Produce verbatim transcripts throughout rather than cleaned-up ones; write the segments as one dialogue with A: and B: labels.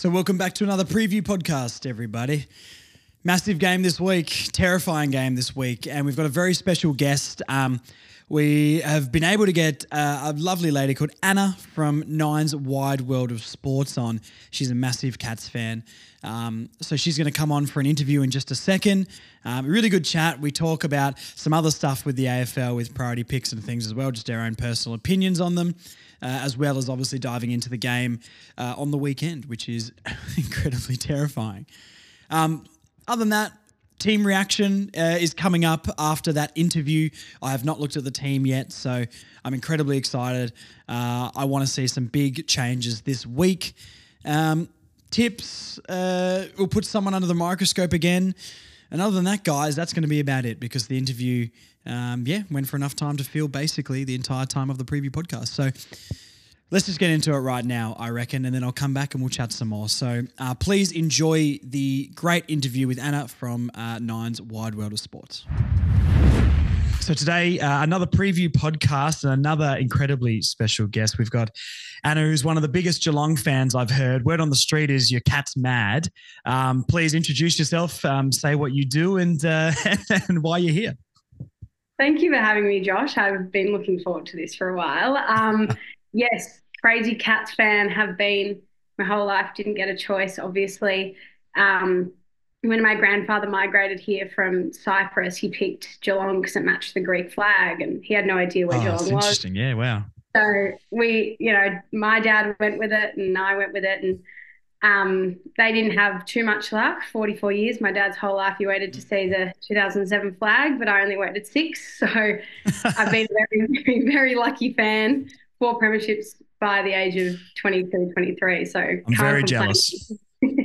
A: So welcome back to another preview podcast, everybody. Massive game this week, terrifying game this week, and we've got a very special guest. Um, we have been able to get uh, a lovely lady called Anna from Nine's Wide World of Sports on. She's a massive Cats fan. Um, so she's going to come on for an interview in just a second. Um, really good chat. We talk about some other stuff with the A F L, with priority picks and things as well, just our own personal opinions on them. Uh, as well as obviously diving into the game uh, on the weekend, which is incredibly terrifying. Um, other than that, team reaction uh, is coming up after that interview. I have not looked at the team yet, so I'm incredibly excited. Uh, I want to see some big changes this week. Um, tips, uh, we'll put someone under the microscope again. And other than that, guys, that's going to be about it because the interview, um, yeah, went for enough time to fill basically the entire time of the preview podcast. So let's just get into it right now, I reckon, and then I'll come back and we'll chat some more. So uh, please enjoy the great interview with Anna from uh, Nine's Wide World of Sports. So today, uh, another preview podcast and another incredibly special guest. We've got Anna, who's one of the biggest Geelong fans I've heard. Word on the street is your cat's mad. Um, please introduce yourself, um, say what you do and, uh, and why you're here.
B: Thank you for having me, Josh. I've been looking forward to this for a while. Um, yes, crazy Cats fan, have been my whole life, didn't get a choice, obviously. Um, when my grandfather migrated here from Cyprus, he picked Geelong because it matched the Greek flag and he had no idea where
A: oh,
B: Geelong
A: that's
B: was.
A: Interesting, yeah, wow.
B: So we, you know, my dad went with it and I went with it and um, they didn't have too much luck. forty-four years, my dad's whole life, he waited to see the two thousand seven flag, but I only waited six. So I've been a very, very, very lucky fan. Four premierships by the age of twenty-two, twenty-three. So
A: I'm
B: can't
A: very
B: complain.
A: jealous.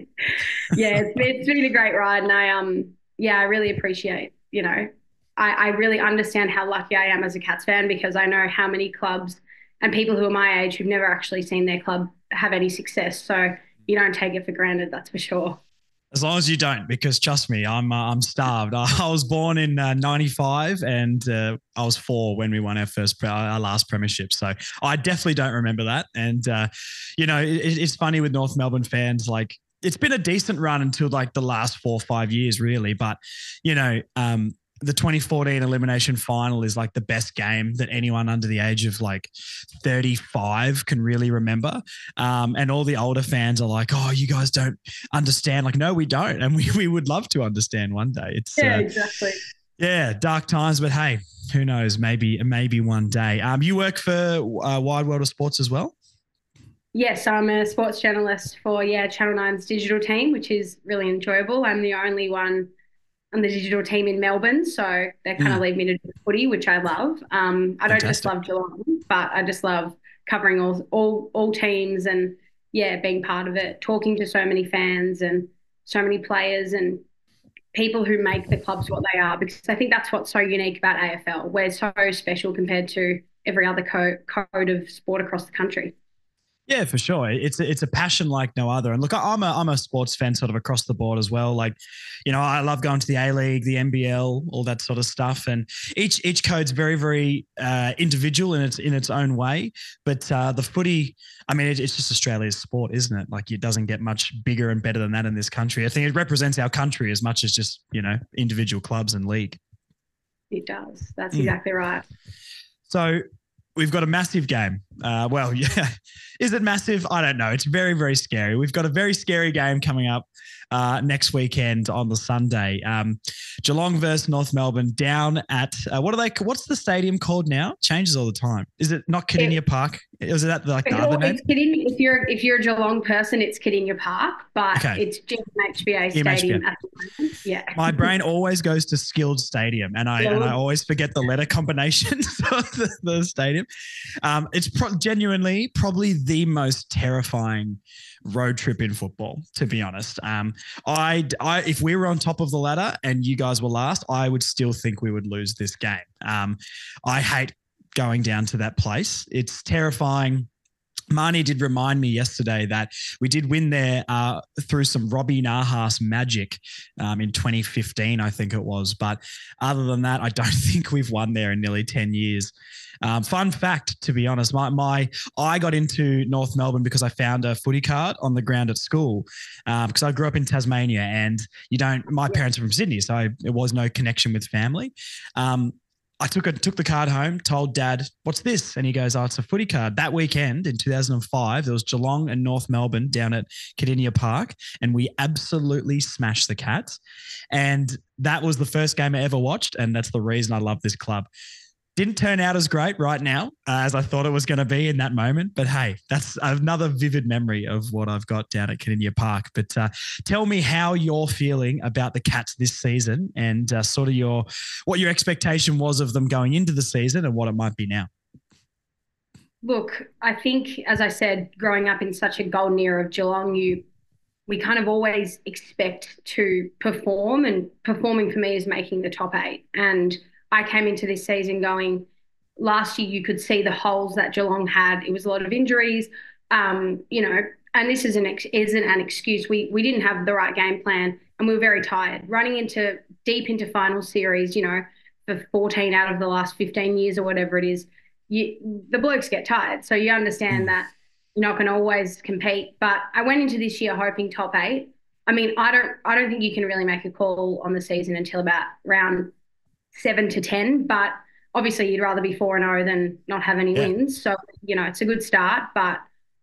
B: yeah, it's, it's been a great ride. And I, um, yeah, I really appreciate, you know, I, I really understand how lucky I am as a Cats fan because I know how many clubs and people who are my age who've never actually seen their club have any success. So you don't take it for granted, that's for sure.
A: As long as you don't, because trust me, I'm uh, I'm starved. I, I was born in uh, ninety-five and uh, I was four when we won our first, our last premiership. So I definitely don't remember that. And, uh, you know, it, it's funny with North Melbourne fans, like it's been a decent run until like the last four or five years really. But, you know, um, the twenty fourteen elimination final is like the best game that anyone under the age of like thirty-five can really remember. Um, and all the older fans are like, oh, you guys don't understand. Like, no, we don't. And we, we would love to understand one day. It's
B: Yeah,
A: uh,
B: exactly.
A: Yeah, dark times, but hey, who knows? Maybe, maybe one day. Um, you work for uh, Wide World of Sports as well?
B: Yes, I'm a sports journalist for, yeah, Channel nine's digital team, which is really enjoyable. I'm the only one on the digital team in Melbourne, so they kind of
A: Mm.
B: leave me to do footy, which I love. Um, I don't just
A: Fantastic.
B: love Geelong, but I just love covering all all all teams and yeah, being part of it, talking to so many fans and so many players and people who make the clubs what they are. Because I think that's what's so unique about A F L. We're so special compared to every other co- code of sport across the country.
A: Yeah, for sure. It's a, it's a passion like no other. And look, I'm a I'm a sports fan sort of across the board as well. Like, you know, I love going to the A-League, the N B L, all that sort of stuff. And each each code's very, very uh, individual in its in its own way. But uh, the footy, I mean, it, it's just Australia's sport, isn't it? Like, it doesn't get much bigger and better than that in this country. I think it represents our country as much as just, you know, individual clubs and league.
B: It does. That's
A: Mm.
B: exactly right.
A: So we've got a massive game. Uh, well, yeah. Is it massive? I don't know. It's very, very scary. We've got a very scary game coming up uh, next weekend on the Sunday. Um, Geelong versus North Melbourne down at, uh, what are they, what's the stadium called now? Changes all the time. Is it not Cardinia Park? Is it that like the other name?
B: It's Cardinia, if you're if you're a Geelong person, it's Cardinia Park, but
A: Okay.
B: it's G M H B A
A: G M H B A.
B: Stadium at the moment. Yeah.
A: My brain always goes to Skilled Stadium, and I and I always forget the letter combinations of the, the stadium. Um, it's pro- genuinely probably the most terrifying road trip in football, to be honest. Um, I, I, if we were on top of the ladder and you guys were last, I would still think we would lose this game. Um, I hate going down to that place. It's terrifying. Marnie did remind me yesterday that we did win there uh, through some Robbie Nahas magic um, in twenty fifteen, I think it was. But other than that, I don't think we've won there in nearly ten years. Um, fun fact, to be honest, my, my I got into North Melbourne because I found a footy card on the ground at school because um, I grew up in Tasmania and you don't. My parents are from Sydney, so I, there was no connection with family. Um, I took a, took the card home, told Dad, "What's this?" And he goes, "Oh, it's a footy card." That weekend in two thousand five, there was Geelong and North Melbourne down at Kardinia Park, and we absolutely smashed the Cats. And that was the first game I ever watched, and that's the reason I love this club. Didn't turn out as great right now uh, as I thought it was going to be in that moment. But hey, that's another vivid memory of what I've got down at Kardinia Park. But uh, tell me how you're feeling about the Cats this season and uh, sort of your what your expectation was of them going into the season and what it might be now.
B: Look, I think, as I said, growing up in such a golden era of Geelong, you we kind of always expect to perform, and performing for me is making the top eight. And I came into this season going, last year you could see the holes that Geelong had. It was a lot of injuries, um, you know, and this isn't, isn't an excuse. We we didn't have the right game plan and we were very tired. Running into deep into final series, you know, for fourteen out of the last fifteen years or whatever it is, you, the blokes get tired. So you understand mm. that you're not going to always compete. But I went into this year hoping top eight. I mean, I don't I don't think you can really make a call on the season until about round seven to ten, but obviously you'd rather be four and oh than not have any yeah. wins. So, you know, it's a good start, but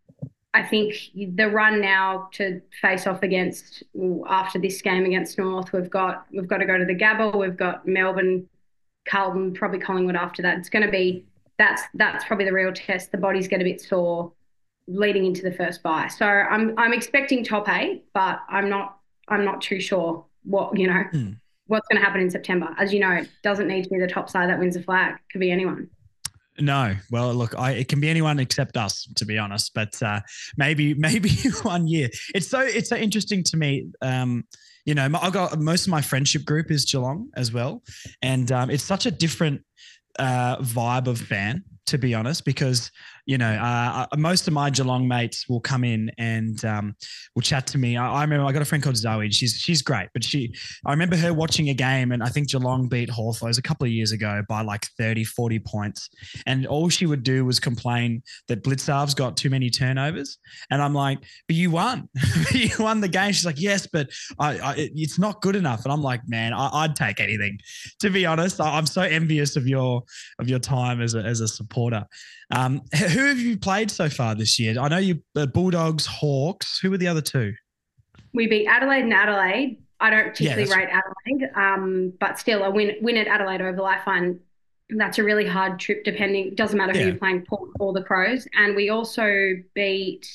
B: I think the run now to face off against, after this game against North, we've got, we've got to go to the Gabba. We've got Melbourne, Carlton, probably Collingwood after that. It's going to be, that's, that's probably the real test. The body's get a bit sore leading into the first bye. So I'm, I'm expecting top eight, but I'm not, I'm not too sure what, you know, mm. what's going to happen in September. As you know, it doesn't need to be the top side that wins a flag. It could be anyone.
A: No, well, look, I, it can be anyone except us, to be honest. But uh, maybe, maybe one year. It's so, it's so interesting to me. Um, you know, I got most of my friendship group is Geelong as well, and um, it's such a different uh, vibe of fan, to be honest, because you know, uh, most of my Geelong mates will come in and um, will chat to me. I, I remember I got a friend called Zoe. She's she's great, but she, I remember her watching a game, and I think Geelong beat Hawthorns a couple of years ago by like thirty, forty points. And all she would do was complain that Blitzarv's got too many turnovers. And I'm like, but you won. You won the game. She's like, yes, but I, I, it's not good enough. And I'm like, man, I, I'd take anything. To be honest, I, I'm so envious of your of your time as a, as a supporter. Um, who have you played so far this year? I know you uh, Bulldogs, Hawks. Who were the other two?
B: We beat Adelaide and Adelaide. I don't particularly yeah, rate Adelaide, um, but still a win win at Adelaide Oval. I find that's a really hard trip. Depending, doesn't matter who yeah. you're playing, Port or the Crows. And we also beat.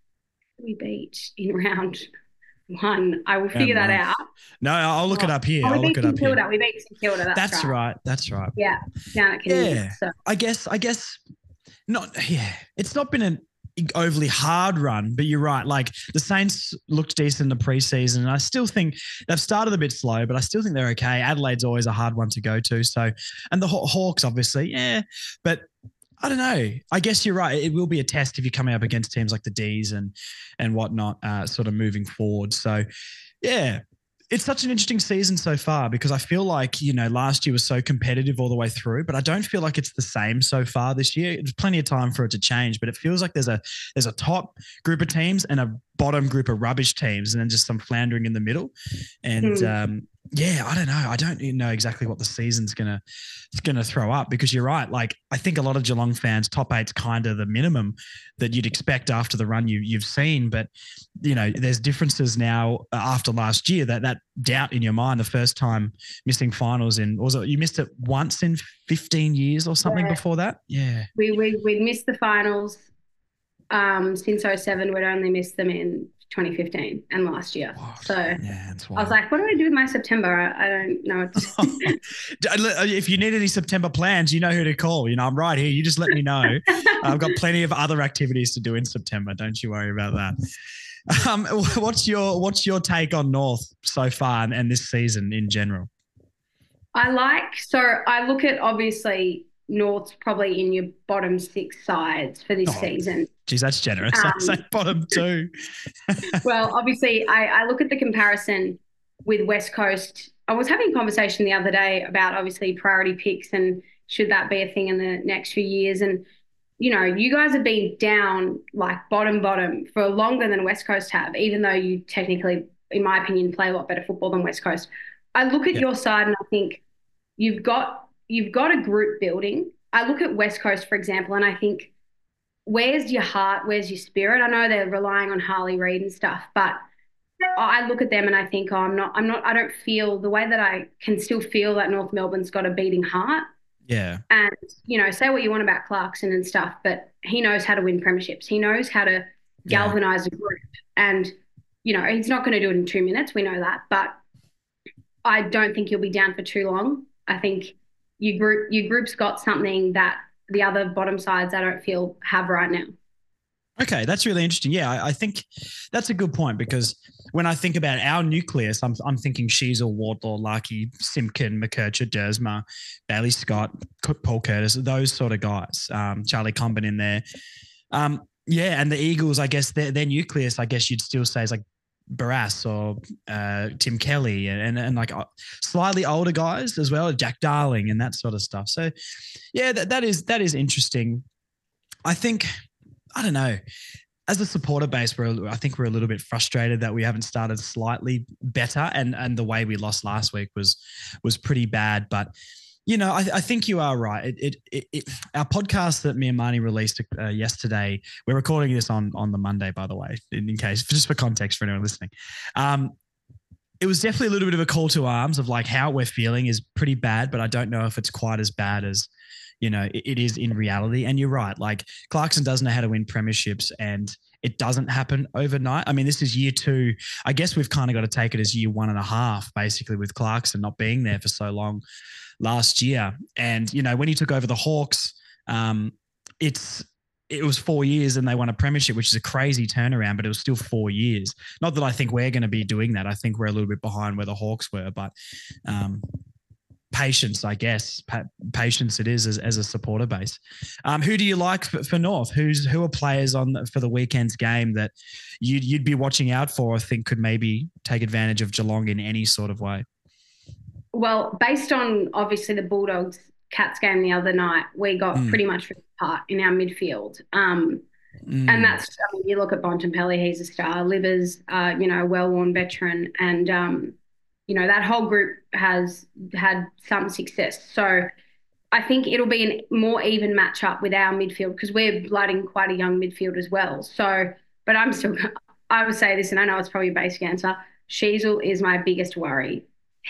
B: We beat in round one. I will figure that out.
A: No, I'll look oh, it up here.
B: Oh, we
A: I'll
B: beat
A: look it up
B: Kilda.
A: here.
B: We beat St Kilda. That's,
A: that's right. right. That's right.
B: Yeah, down at Canadian.
A: Yeah,
B: so.
A: I guess. I guess. Not yeah, it's not been an overly hard run, but you're right. Like the Saints looked decent in the preseason, and I still think they've started a bit slow, but I still think they're okay. Adelaide's always a hard one to go to. So, and the Hawks, obviously, yeah, but I don't know. I guess you're right. It will be a test if you're coming up against teams like the D's and and whatnot, uh, sort of moving forward. So, yeah. It's such an interesting season so far because I feel like, you know, last year was so competitive all the way through, but I don't feel like it's the same so far this year. There's plenty of time for it to change, but it feels like there's a there's a top group of teams and a bottom group of rubbish teams and then just some floundering in the middle. And mm. um, yeah, I don't know. I don't even know exactly what the season's gonna it's gonna throw up because you're right. Like I think a lot of Geelong fans, top eight's kind of the minimum that you'd expect after the run you you've seen. But you know, there's differences now after last year that that doubt in your mind. The first time missing finals in was it you missed it once in fifteen years or something yeah. before that? Yeah,
B: we we we missed the finals um, since oh seven. We'd only missed them in twenty fifteen and last year. What? So yeah, I was like, what do I do with my September? I, I don't know.
A: If you need any September plans, you know who to call. You know, I'm right here. You just let me know. I've got plenty of other activities to do in September. Don't you worry about that. Um, what's your what's your take on North so far and, and this season in general?
B: I like, so I look at obviously North's probably in your bottom six sides for this
A: Oh,
B: season.
A: geez, that's generous.
B: Um,
A: I'd say bottom two.
B: well, obviously, I, I look at the comparison with West Coast. I was having a conversation the other day about obviously priority picks and should that be a thing in the next few years. And, you know, you guys have been down like bottom, bottom for longer than West Coast have, even though you technically, in my opinion, play a lot better football than West Coast. I look at
A: Yeah.
B: your side and I think you've got you've got a group building. I look at West Coast, for example, and I think, where's your heart? Where's your spirit? I know they're relying on Harley Reid and stuff, but I look at them and I think, oh, I'm not, I'm not, I don't feel the way that I can still feel that North Melbourne's got a beating heart.
A: Yeah.
B: And, you know, say what you want about Clarkson and stuff, but he knows how to win premierships. He knows how to galvanize yeah. a group. And, you know, he's not going to do it in two minutes. We know that. But I don't think he'll be down for too long. I think your group, your group's got something that the other bottom sides I don't feel have right now.
A: Okay, that's really interesting. Yeah, I, I think that's a good point because when I think about our nucleus, I'm I'm thinking Sheezel, Wardlaw, Larkey, Simpkin, McKercher, Dersma, Bailey Scott, Paul Curtis, those sort of guys. Um, Charlie Comben in there. Um, yeah, and the Eagles, I guess their their nucleus, I guess you'd still say is like Barrass or uh, Tim Kelly and, and and like slightly older guys as well, Jack Darling and that sort of stuff. So, yeah, that that is that is interesting. I think. I don't know. As a supporter base, we're, I think we're a little bit frustrated that we haven't started slightly better, and and the way we lost last week was was pretty bad. But you know, I, I think you are right. It, it, it, it our podcast that me and Marnie released uh, yesterday. We're recording this on on the Monday, by the way, in, in case just for context for anyone listening. Um, it was definitely a little bit of a call to arms of like how we're feeling is pretty bad, but I don't know if it's quite as bad as. You know, it, it is in reality. And you're right. Like Clarkson doesn't know how to win premierships and it doesn't happen overnight. I mean, this is year two. I guess we've kind of got to take it as year one and a half, basically, with Clarkson not being there for so long last year. And, you know, when he took over the Hawks, um, it's, it was four years and they won a premiership, which is a crazy turnaround, but it was still four years. Not that I think we're going to be doing that. I think we're a little bit behind where the Hawks were, but, um, patience, I guess. Pa- patience it is as, as a supporter base. Um, who do you like for, for North? Who's who are players on the, for the weekend's game that you'd you'd be watching out for? I think could maybe take advantage of Geelong in any sort of way.
B: Well, based on obviously the Bulldogs Cats game the other night, we got mm. pretty much ripped apart in our midfield. Um, mm. And that's I mean, you look at Bontempelli, he's a star. Livers, uh, you know, a well-worn veteran, and um, you know, that whole group has had some success. So I think it'll be a more even matchup with our midfield because we're blooding quite a young midfield as well. So, but I'm still, I would say this, and I know it's probably a basic answer. Sheezel is my biggest worry.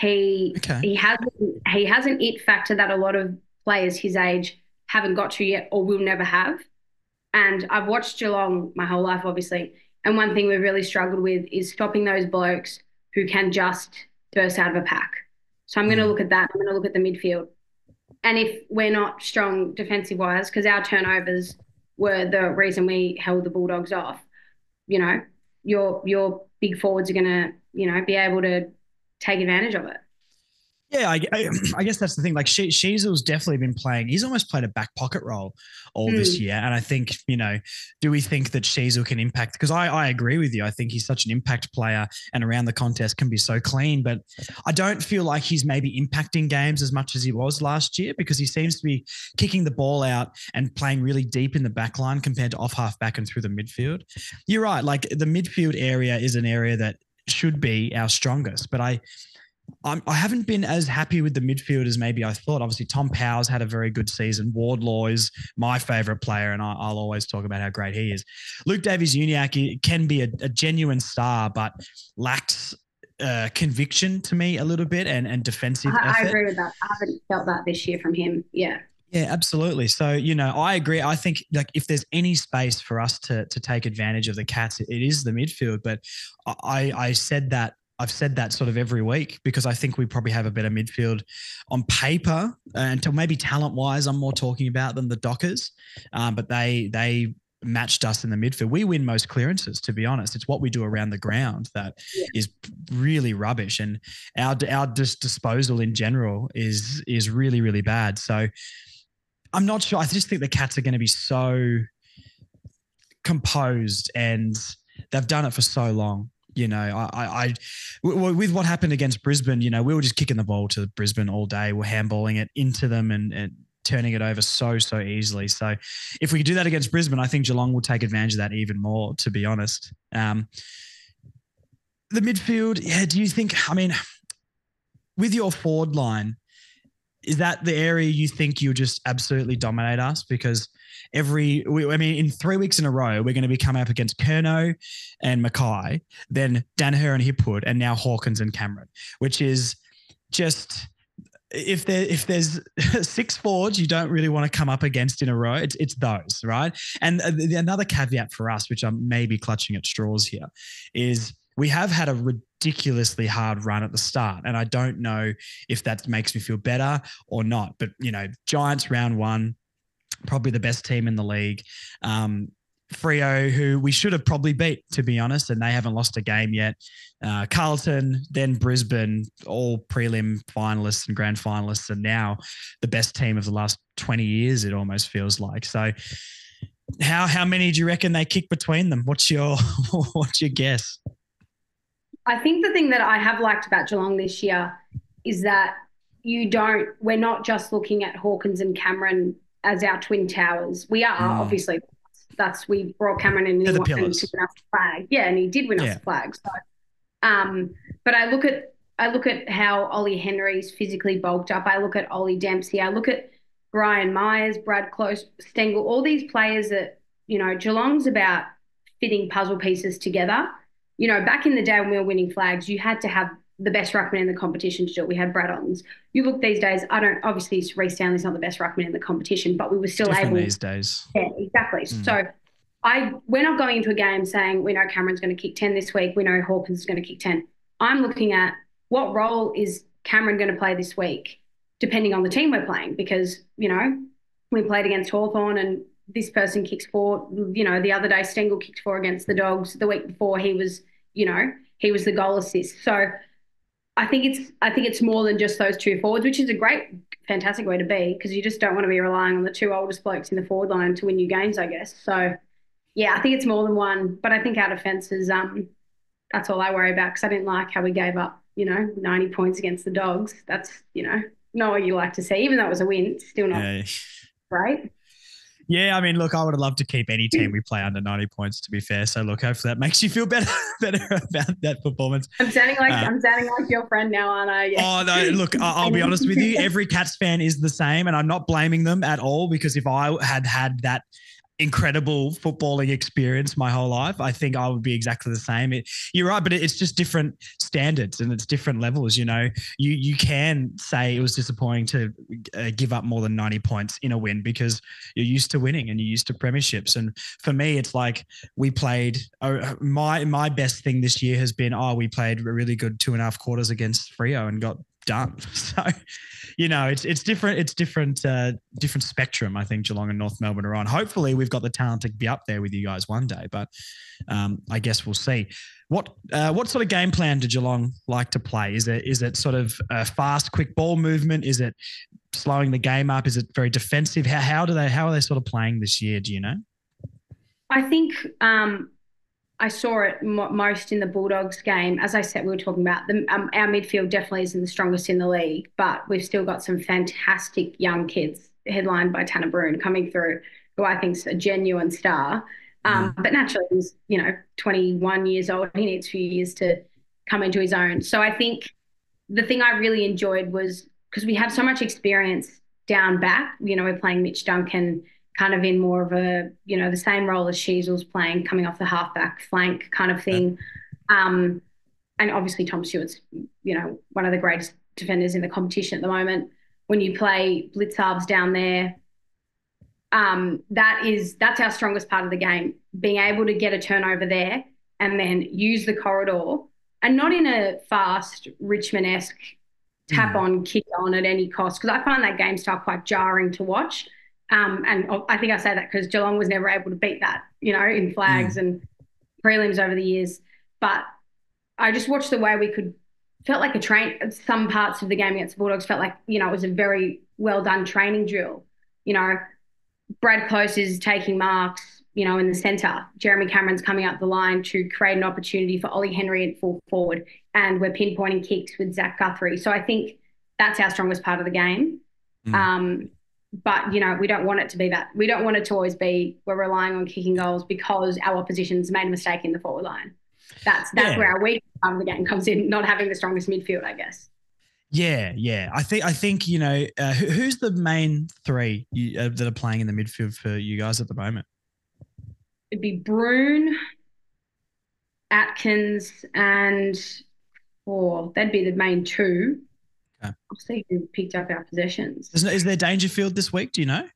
B: He okay. he has he has an it factor that a lot of players his age haven't got to yet or will never have. And I've watched Geelong my whole life, obviously. And one thing we've really struggled with is stopping those blokes who can just burst out of a pack. So I'm going to look at that. I'm going to look at the midfield. And if we're not strong defensive-wise, because our turnovers were the reason we held the Bulldogs off, you know, your your big forwards are going to, you know, be able to take advantage of it.
A: Yeah, I, I, I guess that's the thing. Like she, Sheezel's definitely been playing. He's almost played a back pocket role all mm. this year. And I think, you know, do we think that Sheezel can impact? Because I, I agree with you. I think he's such an impact player and around the contest can be so clean. But I don't feel like he's maybe impacting games as much as he was last year because he seems to be kicking the ball out and playing really deep in the back line compared to off half back and through the midfield. You're right. Like the midfield area is an area that should be our strongest. But I... I'm, I haven't been as happy with the midfield as maybe I thought. Obviously, Tom Powers had a very good season. Wardlaw is my favourite player, and I, I'll always talk about how great he is. Luke Davies-Uniacke can be a, a genuine star, but lacks uh, conviction to me a little bit and, and defensive
B: I,
A: effort.
B: I agree with that. I haven't felt that this year from him. Yeah.
A: Yeah, absolutely. So, you know, I agree. I think like if there's any space for us to to take advantage of the Cats, it, it is the midfield. But I, I said that I've said that sort of every week because I think we probably have a better midfield on paper and to maybe talent wise, I'm more talking about than the Dockers. Um, but they they matched us in the midfield. We win most clearances, to be honest. It's what we do around the ground that yeah. is really rubbish, and our our dis- disposal in general is is really really bad. So I'm not sure. I just think the Cats are going to be so composed, and they've done it for so long. You know, I, I, I with what happened against Brisbane, you know, we were just kicking the ball to Brisbane all day. We're handballing it into them and, and turning it over so, so easily. So if we could do that against Brisbane, I think Geelong will take advantage of that even more, to be honest. Um, the midfield, yeah, do you think, I mean, with your forward line, is that the area you think you'll just absolutely dominate us? Because every, I mean, in three weeks in a row, we're going to be coming up against Curnow and Mackay, then Danaher and Hipwood, and now Hawkins and Cameron, which is just, if there if there's six forwards you don't really want to come up against in a row, it's it's those, right? And the, another caveat for us, which I'm maybe clutching at straws here, is we have had a ridiculously hard run at the start, and I don't know if that makes me feel better or not. But, you know, Giants round one, probably the best team in the league. Um, Freo, who we should have probably beat, to be honest, and they haven't lost a game yet. Uh, Carlton, then Brisbane, all prelim finalists and grand finalists, and now the best team of the last twenty years, it almost feels like. So how how many do you reckon they kick between them? What's your what's your guess?
B: I think the thing that I have liked about Geelong this year is that you don't, we're not just looking at Hawkins and Cameron as our twin towers. We are, mm. obviously, that's, we brought Cameron in and he won us a flag. Yeah, and he did win yeah. us a flag. So, um, but I look at, I look at how Ollie Henry's physically bulked up. I look at Ollie Dempsey. I look at Brian Myers, Brad Close, Stengel, all these players that, you know, Geelong's about fitting puzzle pieces together. You know, back in the day when we were winning flags, you had to have the best ruckman in the competition to do it. We had Brad Ottens. You look these days, I don't, obviously Reece Stanley's not the best ruckman in the competition, but we were still
A: Different
B: able.
A: these days.
B: Yeah, exactly. Mm. So I, we're not going into a game saying we know Cameron's going to kick ten this week, we know Hawkins is going to kick ten. I'm looking at what role is Cameron going to play this week, depending on the team we're playing, because, you know, we played against Hawthorn and this person kicks four. You know, the other day Stengel kicked four against the Dogs. The week before he was, you know, he was the goal assist. So I think it's I think it's more than just those two forwards, which is a great, fantastic way to be, because you just don't want to be relying on the two oldest blokes in the forward line to win you games, I guess. So, yeah, I think it's more than one. But I think our defence is, um, that's all I worry about, because I didn't like how we gave up, you know, ninety points against the Dogs. That's, you know, not what you like to see. Even though it was a win, it's still not yeah. great.
A: Yeah, I mean, look, I would love to keep any team we play under ninety points, to be fair. So, look, hopefully that makes you feel better better about that performance.
B: I'm sounding like uh, I'm sounding like your friend now, aren't I? Yeah.
A: Oh, no, look, I'll, I'll be honest with you. Every Cats fan is the same, and I'm not blaming them at all, because if I had had that incredible footballing experience my whole life, I think I would be exactly the same. It, you're right, but it, it's just different standards and it's different levels. You know, you you can say it was disappointing to uh, give up more than ninety points in a win, because you're used to winning and you're used to premierships. And for me, it's like we played. Uh, my my best thing this year has been, oh, we played a really good two and a half quarters against Freo and got done. So, you know, it's it's different. It's different, uh, different spectrum. I think Geelong and North Melbourne are on. Hopefully, we've got the talent to be up there with you guys one day. But um, I guess we'll see. What uh, what sort of game plan do Geelong like to play? Is it is it sort of a fast, quick ball movement? Is it slowing the game up? Is it very defensive? How how do they how are they sort of playing this year? Do you know?
B: I think. Um... I saw it most in the Bulldogs game. As I said, we were talking about the, um, our midfield definitely isn't the strongest in the league, but we've still got some fantastic young kids headlined by Tanner Bruhn coming through, who I think is a genuine star. Um, mm. But naturally, he's, you know, twenty-one years old. He needs a few years to come into his own. So I think the thing I really enjoyed was, because we have so much experience down back, you know, we're playing Mitch Duncan kind of in more of a, you know, the same role as Sheezel's playing, coming off the halfback flank kind of thing. Um, and obviously Tom Stewart's, you know, one of the greatest defenders in the competition at the moment. When you play Blitzarves down there, um, that is, that's our strongest part of the game, being able to get a turnover there and then use the corridor, and not in a fast Richmond-esque tap on, kick on at any cost, because I find that game style quite jarring to watch. Um, and I think I say that because Geelong was never able to beat that, you know, in flags mm. and prelims over the years. But I just watched the way we could, felt like a train, some parts of the game against the Bulldogs felt like, you know, it was a very well done training drill. you know, Brad Close is taking marks, you know, in the centre. Jeremy Cameron's coming up the line to create an opportunity for Ollie Henry at full forward. And we're pinpointing kicks with Zach Guthrie. So I think that's our strongest part of the game. Mm. Um, but, you know, we don't want it to be that. We don't want it to always be we're relying on kicking goals because our opposition's made a mistake in the forward line. That's that's yeah. where our weak part of the game comes in, not having the strongest midfield, I guess.
A: Yeah, yeah. I think I think you know uh, who, who's the main three you, uh, that are playing in the midfield for you guys at the moment?
B: It'd be Bruhn, Atkins, and oh, that'd be the main two. Okay. I'll see who picked up our possessions.
A: Is, is there Dangerfield this week? Do you know?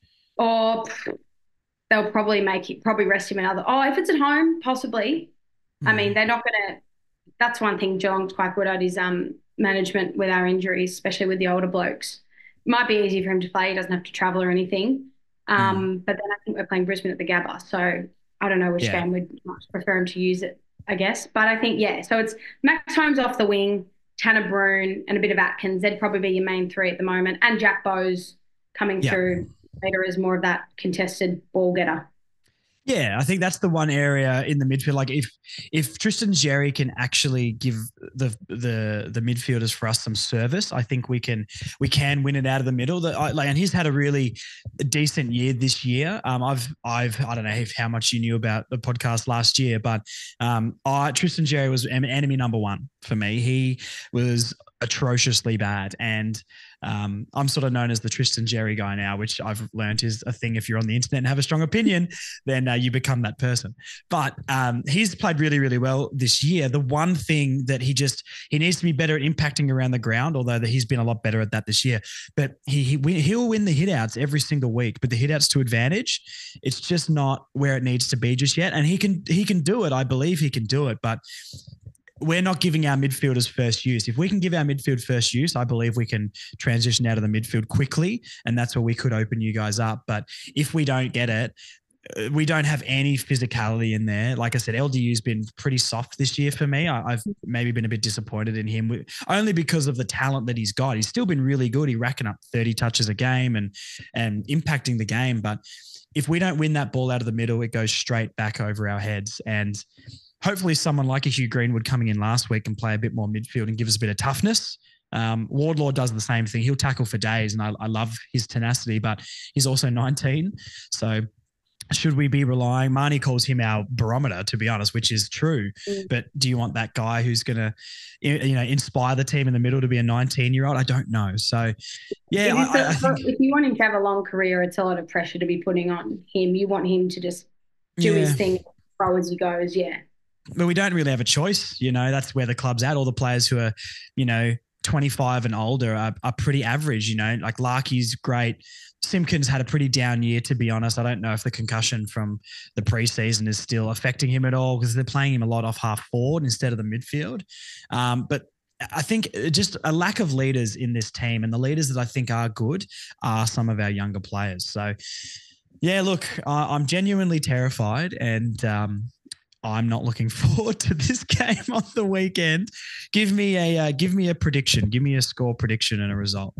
B: Or oh, they'll probably make it. Probably rest him another. Oh, if it's at home, possibly. Mm. I mean, they're not going to. That's one thing Geelong's quite good at is um. management with our injuries, especially with the older blokes. It might be easy for him to play. He doesn't have to travel or anything. Um, mm. But then I think we're playing Brisbane at the Gabba. So I don't know which yeah. game we'd much prefer him to use it, I guess. But I think, yeah, so it's Max Holmes off the wing, Tanner Bruhn and a bit of Atkins. They'd probably be your main three at the moment. And Jack Bowes coming yeah. through later as more of that contested ball getter.
A: Yeah, I think that's the one area in the midfield. Like if if Tristan Xerri can actually give the the the midfielders for us some service, I think we can we can win it out of the middle. That like, and he's had a really decent year this year. Um, I've I've I don't know if, how much you knew about the podcast last year, but um, I Tristan Xerri was enemy number one for me. He was atrociously bad, and um, I'm sort of known as the Tristan Xerri guy now, which I've learned is a thing. If you're on the internet and have a strong opinion, then uh, you become that person. But um, he's played really, really well this year. The one thing that he just he needs to be better at impacting around the ground, although that he's been a lot better at that this year. But he, he he'll win the hitouts every single week. But the hitouts to advantage, it's just not where it needs to be just yet. And he can he can do it. I believe he can do it, but we're not giving our midfielders first use. If we can give our midfield first use, I believe we can transition out of the midfield quickly, and that's where we could open you guys up. But if we don't get it, we don't have any physicality in there. Like I said, L D U's been pretty soft this year for me. I, I've maybe been a bit disappointed in him, only because of the talent that he's got. He's still been really good. He's racking up thirty touches a game and and impacting the game. But if we don't win that ball out of the middle, it goes straight back over our heads. And hopefully someone like a Hugh Greenwood coming in last week and play a bit more midfield and give us a bit of toughness. Um, Wardlaw does the same thing. He'll tackle for days, and I, I love his tenacity, but he's also nineteen. So should we be relying? Marnie calls him our barometer, to be honest, which is true. Mm. But do you want that guy who's going to, you know, inspire the team in the middle to be a nineteen-year-old? I don't know. So, yeah, I,
B: a,
A: I think
B: if you want him to have a long career, it's a lot of pressure to be putting on him. You want him to just do
A: yeah.
B: his thing, throw as he goes. Yeah.
A: But we don't really have a choice. You know, that's where the club's at. All the players who are, you know, twenty-five and older are, are pretty average, you know, like Larky's great. Simpkins had a pretty down year, to be honest. I don't know if the concussion from the preseason is still affecting him at all, because they're playing him a lot off half forward instead of the midfield. Um, but I think just a lack of leaders in this team, and the leaders that I think are good are some of our younger players. So, yeah, look, I, I'm genuinely terrified, and um, I'm not looking forward to this game on the weekend. Give me a uh, give me a prediction. Give me a score prediction and a result.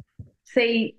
B: See,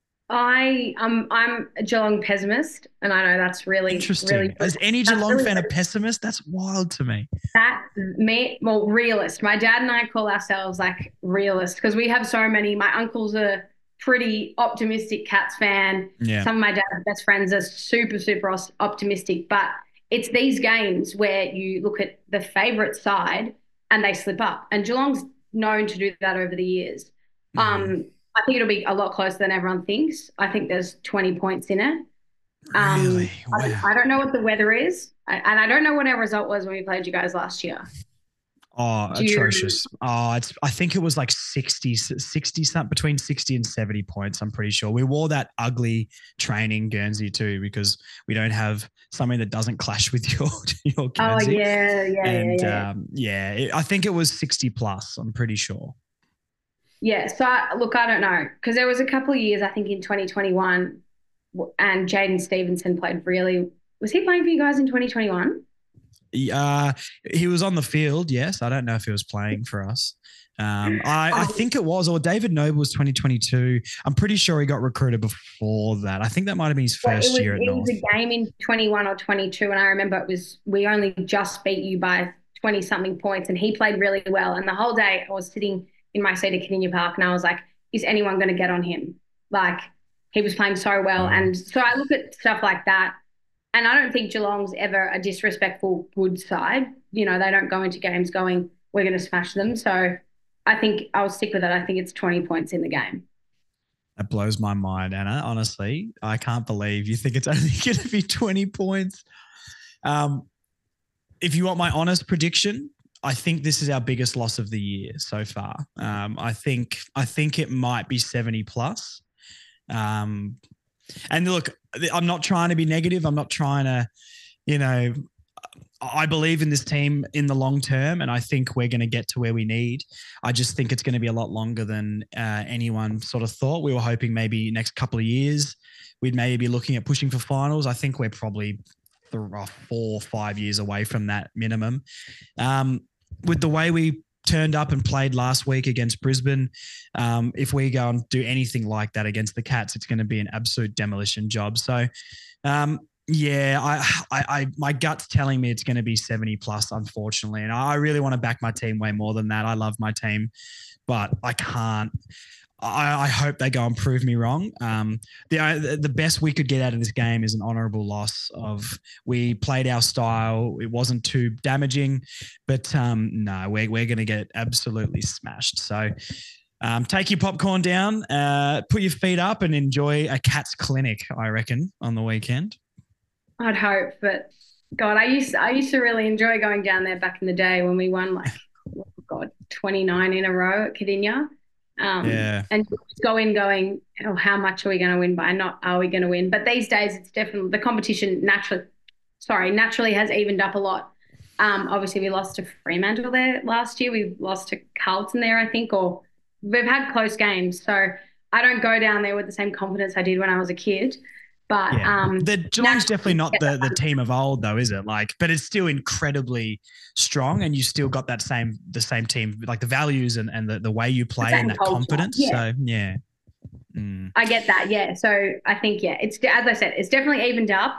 B: I um I'm a Geelong pessimist, and I know that's really
A: interesting.
B: Really,
A: Is any Geelong really fan a pessimist? That's wild to me.
B: That me, well, realist. My dad and I call ourselves like realist because we have so many. My uncle's a pretty optimistic Cats fan.
A: Yeah.
B: Some of my dad's best friends are super super optimistic, but it's these games where you look at the favourite side and they slip up. And Geelong's known to do that over the years. Mm. Um, I think it'll be a lot closer than everyone thinks. I think there's twenty points in it. Um,
A: really? Wow.
B: I, I don't know what the weather is. I, and I don't know what our result was when we played you guys last year.
A: Oh, Do atrocious. You... Oh, it's, I think it was like sixty, sixty something, between sixty and seventy points, I'm pretty sure. We wore that ugly training Guernsey too, because we don't have something that doesn't clash with your, your Guernsey.
B: Oh, yeah, yeah,
A: and,
B: yeah. yeah.
A: Um, yeah, it, I think it was sixty plus, I'm pretty sure.
B: Yeah, so I, look, I don't know, because there was a couple of years, I think in twenty twenty-one, and Jaden Stevenson played really – was he playing for you guys in twenty twenty-one?
A: Uh, he was on the field, yes. I don't know if he was playing for us. Um, I, I think it was, or David Noble was twenty twenty-two. I'm pretty sure he got recruited before that. I think that might have been his
B: Well,
A: first
B: it was,
A: year at
B: it
A: North.
B: was a game in twenty-one or twenty-two, and I remember it was we only just beat you by twenty something points, and he played really well. And the whole day I was sitting in my seat at Kardinia Park, and I was like, "Is anyone going to get on him?" Like he was playing so well,
A: Oh.
B: and so I look at stuff like that, and I don't think Geelong's ever a disrespectful good side. You know, they don't go into games going, "We're going to smash them." So I think I'll stick with it. I think it's twenty points in the game.
A: That blows my mind, Anna. Honestly, I can't believe you think it's only going to be twenty points. Um, if you want my honest prediction, I think this is our biggest loss of the year so far. Um, I think I think it might be seventy plus. Um, and look, I'm not trying to be negative. I'm not trying to, you know, I believe in this team in the long term, and I think we're going to get to where we need. I just think it's going to be a lot longer than uh, anyone sort of thought. We were hoping maybe next couple of years we'd maybe be looking at pushing for finals. I think we're probably four or five years away from that minimum. Um, with the way we turned up and played last week against Brisbane, um, if we go and do anything like that against the Cats, it's going to be an absolute demolition job. So, um, yeah, I, I, I, my gut's telling me it's going to be seventy plus, unfortunately. And I really want to back my team way more than that. I love my team, but I can't. I, I hope they go and prove me wrong. Um, the the best we could get out of this game is an honourable loss. Of we played our style. It wasn't too damaging, but um, no, we're we're going to get absolutely smashed. So. Um, take your popcorn down, uh, put your feet up, and enjoy a Cats clinic, I reckon, on the weekend.
B: I'd hope, but God, I used I used to really enjoy going down there back in the day when we won like oh God twenty-nine in a row at Kardinia. Um,
A: yeah.
B: And go in going, oh, how much are we going to win by? Not are we going to win? But these days, it's definitely the competition naturally, sorry, naturally has evened up a lot. Um, obviously, we lost to Fremantle there last year. We lost to Carlton there, I think, or we've had close games. So I don't go down there with the same confidence I did when I was a kid. But yeah. um,
A: the Geelong's definitely not the, the team of old, though, is it? Like, but it's still incredibly strong, and you still got that same the same team, like the values and, and the, the way you play and that culture. Confidence. Yeah. So yeah,
B: mm. I get that. Yeah. So I think yeah, it's as I said, it's definitely evened up,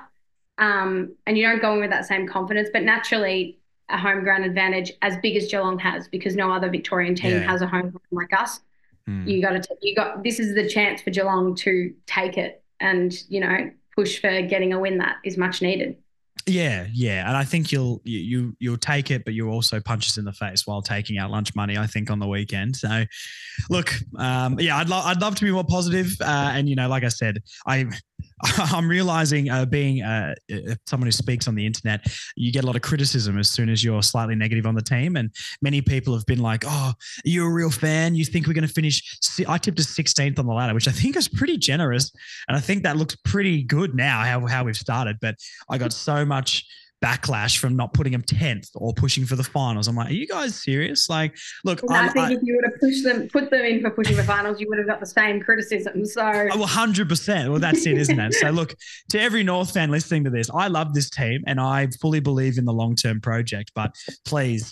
B: um, and you don't go in with that same confidence, but naturally a home ground advantage as big as Geelong has, because no other Victorian team yeah. has a home ground like us. Mm. You got to you got this is the chance for Geelong to take it. And, you know, push for getting a win that is much needed.
A: Yeah, yeah. And I think you'll you, you you'll take it, but you'll also punch us in the face while taking our lunch money, I think, on the weekend. So look, um, yeah, I'd love I'd love to be more positive. Uh, and, you know, like I said, I I'm realizing uh, being uh, someone who speaks on the internet, you get a lot of criticism as soon as you're slightly negative on the team. And many people have been like, oh, are you a real fan? You think we're going to finish? I tipped us sixteenth on the ladder, which I think is pretty generous. And I think that looks pretty good now, how, how we've started. But I got so much backlash from not putting them tenth or pushing for the finals. I'm like, are you guys serious? Like, look,
B: I, I think I, if you would have pushed them, put them in for pushing the finals, you would have got the same criticism. So,
A: well, one hundred percent. Well, that's it, isn't it? So, look, to every North fan listening to this, I love this team and I fully believe in the long-term project. But please,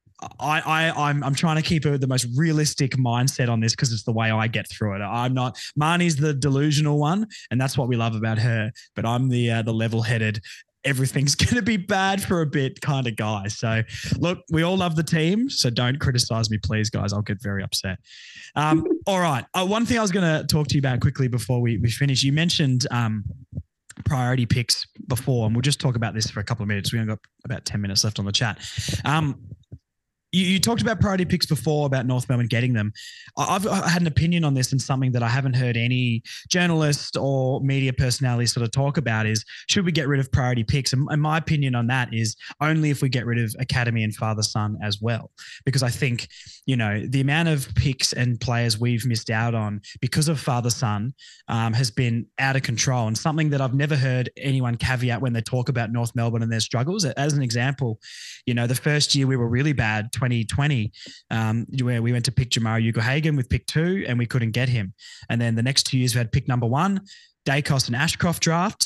A: I, I, I'm, I'm trying to keep a, the most realistic mindset on this because it's the way I get through it. I'm not. Marnie's the delusional one, and that's what we love about her. But I'm the uh, the level-headed, everything's going to be bad for a bit kind of guy. So, look, we all love the team, so don't criticize me, please, guys. I'll get very upset. Um, all right. Uh, one thing I was going to talk to you about quickly before we, we finish, you mentioned um, priority picks before, and we'll just talk about this for a couple of minutes. We've only got about ten minutes left on the chat. Um, You, you talked about priority picks before, about North Melbourne getting them. I've I had an opinion on this, and something that I haven't heard any journalist or media personality sort of talk about is, should we get rid of priority picks? And, and my opinion on that is only if we get rid of academy and father-son as well. Because I think, you know, the amount of picks and players we've missed out on because of father-son um, has been out of control, and something that I've never heard anyone caveat when they talk about North Melbourne and their struggles. As an example, you know, the first year we were really bad, twenty twenty, um, where we went to pick Jamarra Ugle-Hagan with pick two and we couldn't get him. And then the next two years we had pick number one, Daicos and Ashcroft drafts.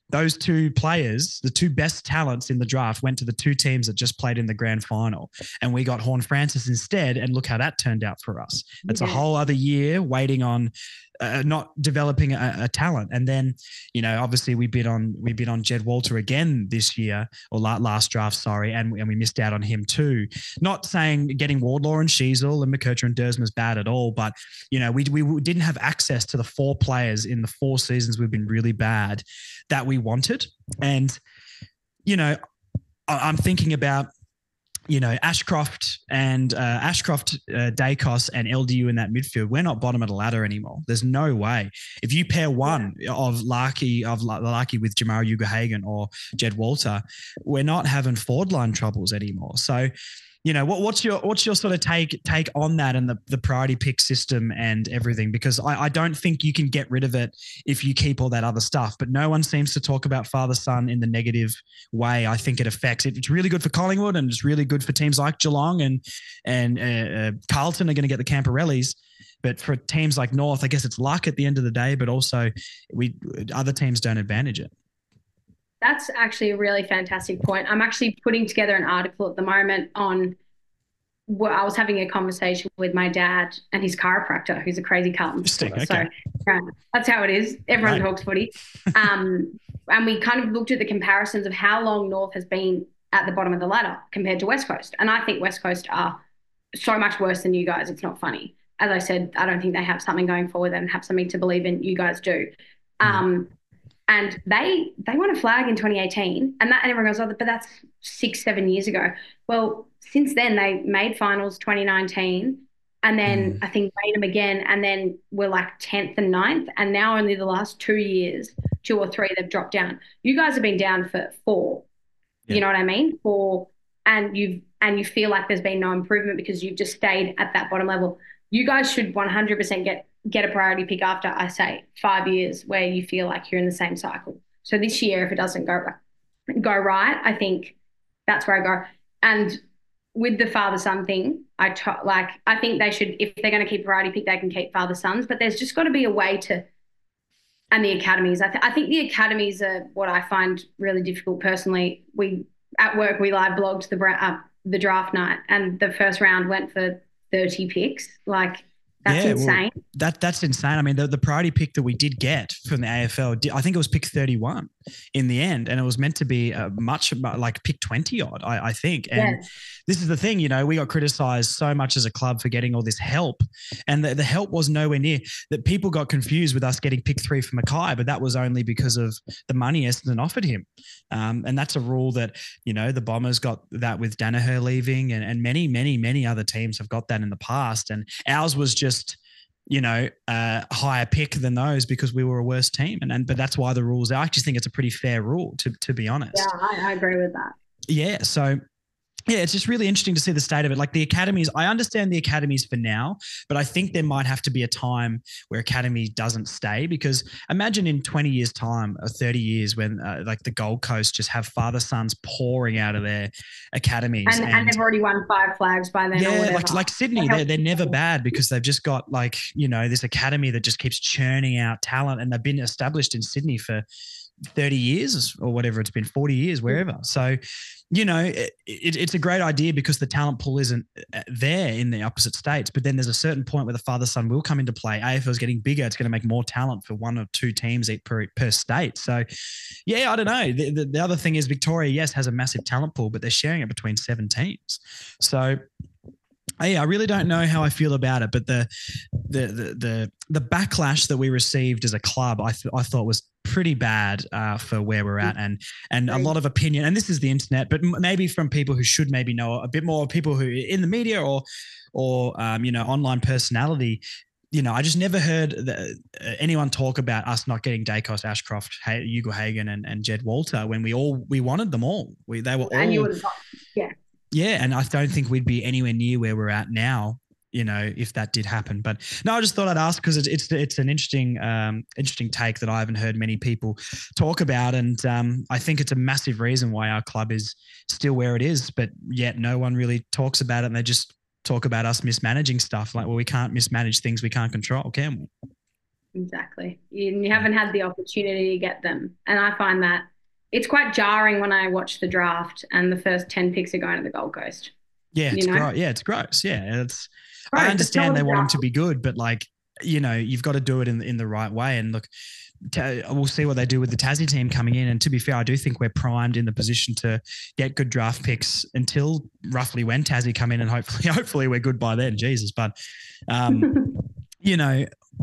A: those two players, the two best talents in the draft, went to the two teams that just played in the grand final, and we got Horne-Francis instead. And look how that turned out for us. That's yeah. a whole other year waiting on uh, not developing a, a talent. And then, you know, obviously we bid on we bid on Jed Walter again this year, or last draft, sorry, and, and we missed out on him too. Not saying getting Wardlaw and Sheasel and McKercher and Dersma is bad at all, but you know, we we didn't have access to the four players in the four seasons we've been really bad that we wanted. And, you know, I'm thinking about, you know, Ashcroft and uh, Ashcroft, uh, Dacos and L D U in that midfield. We're not bottom of the ladder anymore. There's no way. If you pair one yeah. of Larky of Larky with Jamarra Ugle-Hagan or Jed Walter, we're not having forward line troubles anymore. So, you know, what, what's your what's your sort of take take on that and the, the priority pick system and everything? Because I, I don't think you can get rid of it if you keep all that other stuff. But no one seems to talk about father-son in the negative way. I think it affects it. It's really good for Collingwood, and it's really good for teams like Geelong and and uh, uh, Carlton are going to get the Camporellis. But for teams like North, I guess it's luck at the end of the day. But also, we other teams don't advantage it.
B: That's actually a really fantastic point. I'm actually putting together an article at the moment on well, I was having a conversation with my dad and his chiropractor, who's a crazy Carlton supporter. Okay. So uh, that's how it is. Everyone right. talks footy. Um, and we kind of looked at the comparisons of how long North has been at the bottom of the ladder compared to West Coast. And I think West Coast are so much worse than you guys. It's not funny. As I said, I don't think they have something going for them and have something to believe in. You guys do. Mm. Um, And they they won a flag in twenty eighteen, and that and everyone goes, oh, but that's six, seven years ago. Well, since then they made finals twenty nineteen, and then mm. I think made them again, and then we're like tenth and ninth, and now only the last two years, two or three, they've dropped down. You guys have been down for four. Yeah. You know what I mean? Four, and you've and you feel like there's been no improvement because you've just stayed at that bottom level. You guys should one hundred percent get. get a priority pick after, I say, five years where you feel like you're in the same cycle. So this year, if it doesn't go go right, I think that's where I go. And with the father-son thing, I t- like I think they should, if they're going to keep priority pick, they can keep father-sons, but there's just got to be a way to, and the academies. I, th- I think the academies are what I find really difficult personally. We, at work, we live blogged the, uh, the draft night, and the first round went for thirty picks. Like, That's yeah, insane.
A: Well, that that's insane. I mean, the, the priority pick that we did get from the A F L, I think it was pick thirty-one in the end, and it was meant to be a much like pick twenty odd, I, I think. And yeah. this is the thing, you know, we got criticized so much as a club for getting all this help, and the, the help was nowhere near. That people got confused with us getting pick three for Mackay, but that was only because of the money Essendon offered him. Um, and that's a rule that, you know, the Bombers got that with Danaher leaving, and, and many, many, many other teams have got that in the past. And ours was just, you know, uh, higher pick than those because we were a worse team. And, and but that's why the rules, I actually think it's a pretty fair rule, to to be honest.
B: Yeah, I, I agree with that.
A: Yeah. So, yeah, it's just really interesting to see the state of it. Like the academies, I understand the academies for now, but I think there might have to be a time where academy doesn't stay, because imagine in twenty years time or thirty years when uh, like the Gold Coast just have father sons pouring out of their academies.
B: And, and, and they've already won five flags by then.
A: Yeah, like, like Sydney, they're, they're never bad because they've just got like, you know, this academy that just keeps churning out talent, and they've been established in Sydney for thirty years or whatever it's been, forty years, wherever. So, you know, it, it, it's a great idea because the talent pool isn't there in the opposite states. But then there's a certain point where the father-son will come into play. A F L is getting bigger. It's going to make more talent for one or two teams per, per state. So, yeah, I don't know. The, the, the other thing is Victoria, yes, has a massive talent pool, but they're sharing it between seven teams. So, yeah, I really don't know how I feel about it, but the the the the, the backlash that we received as a club, I th- I thought was pretty bad uh, for where we're at, and and a lot of opinion. And this is the internet, but m- maybe from people who should maybe know a bit more, people who in the media or or um, you know, online personality. You know, I just never heard the, uh, anyone talk about us not getting Dacos, Ashcroft, Hay- Ugle-Hagan, and, and Jed Walter when we all we wanted them all. We they were all.
B: And you would have got, yeah.
A: Yeah, and I don't think we'd be anywhere near where we're at now, you know, if that did happen. But no, I just thought I'd ask because it's it's it's an interesting um, interesting take that I haven't heard many people talk about, and um, I think it's a massive reason why our club is still where it is, but yet no one really talks about it, and they just talk about us mismanaging stuff. Like, well, we can't mismanage things we can't control, can we?
B: exactly. You, you haven't had the opportunity to get them. And I find that it's quite jarring when I watch the draft and the first ten picks are going to the Gold Coast,
A: Yeah,
B: you
A: it's
B: know?
A: gross. Yeah, it's gross. Yeah, it's. I
B: Gross. It's not
A: understand
B: what
A: they
B: the
A: want him
B: draft
A: to be good, but like, you know, you've got to do it in in the right way. And look, ta- we'll see what they do with the Tassie team coming in. And to be fair, I do think we're primed in the position to get good draft picks until roughly when Tassie come in, and hopefully, hopefully we're good by then. Jesus, but um, you know,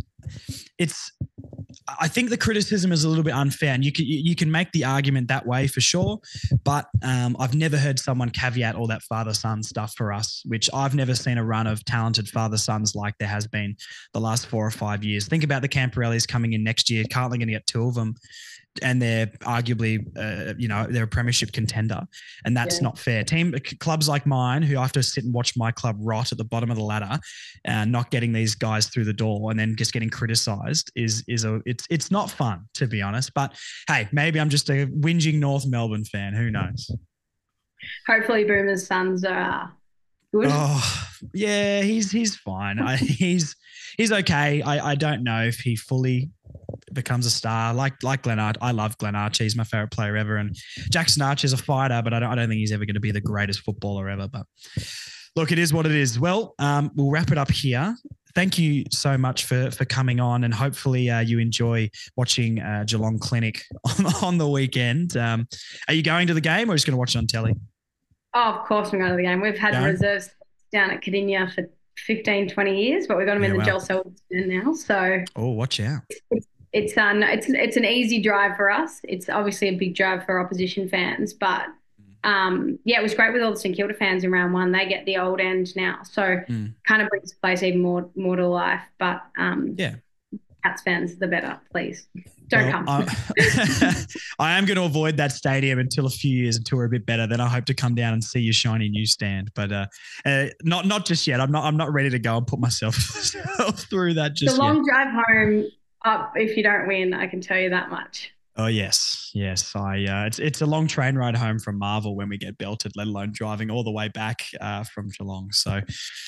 A: it's. I think the criticism is a little bit unfair, and you can you can make the argument that way for sure. But um, I've never heard someone caveat all that father son stuff for us, which I've never seen a run of talented father sons like there has been the last four or five years. Think about the Camporellis coming in next year. Currently going to get two of them, and they're arguably, uh, you know, they're a premiership contender, and that's
B: Yeah.
A: not fair. Team clubs like mine, who I have to sit and watch my club rot at the bottom of the ladder, and uh, not getting these guys through the door, and then just getting criticised is is a it's it's not fun, to be honest. But hey, maybe I'm just a whinging North Melbourne fan. Who knows?
B: Hopefully, Boomer's sons are good.
A: Oh yeah, he's he's fine. I, he's he's okay. I, I don't know if he fully becomes a star like like Glenn Archer. I love Glenn Archer. He's my favorite player ever. And Jackson Archer's a fighter, but I don't I don't think he's ever going to be the greatest footballer ever. But look, it is what it is. Well, um, we'll wrap it up here. Thank you so much for for coming on, and hopefully uh, you enjoy watching uh, Geelong Clinic on, on the weekend. Um, are you going to the game or just going to watch it on telly?
B: Oh, of course we're going to the game. We've had
A: Going?
B: reserves down at Cadinia for fifteen, twenty years, but we've got them
A: Yeah,
B: in the
A: wow.
B: Joel Selwood stand now. So
A: Oh, watch out.
B: it's it's, um, it's it's an easy drive for us. It's obviously a big drive for opposition fans, but um, yeah, it was great with all the St Kilda fans in round one. They get the old end now, so
A: Mm.
B: kind of brings the place even more more to life. But um,
A: Yeah.
B: Cats fans, the better, please. Don't
A: Well,
B: come.
A: I, I am going to avoid that stadium until a few years, until we're a bit better. Then I hope to come down and see your shiny new stand, but uh, uh, not not just yet. I'm not I'm not ready to go and put myself through that
B: It's
A: just
B: a long
A: yet.
B: drive home up if you don't win. I can tell you that much.
A: Oh yes, yes. I uh, it's it's a long train ride home from Marvel when we get belted, let alone driving all the way back uh, from Geelong. So.